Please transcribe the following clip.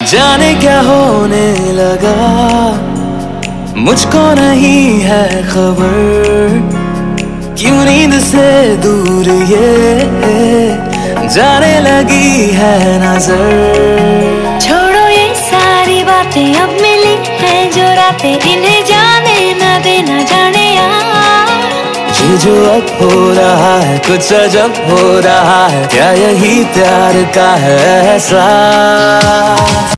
जाने क्या होने लगा, मुझको नहीं है खबर, क्यों नींद से दूर ये जाने लगी है नजर। छोड़ो ये सारी बातें, अब मिली हैं जो रातें, इन्हें जाने न देना जाने यार। ये जो अब हो रहा है कुछ अजब हो रहा है, क्या यही प्यार का है एहसास।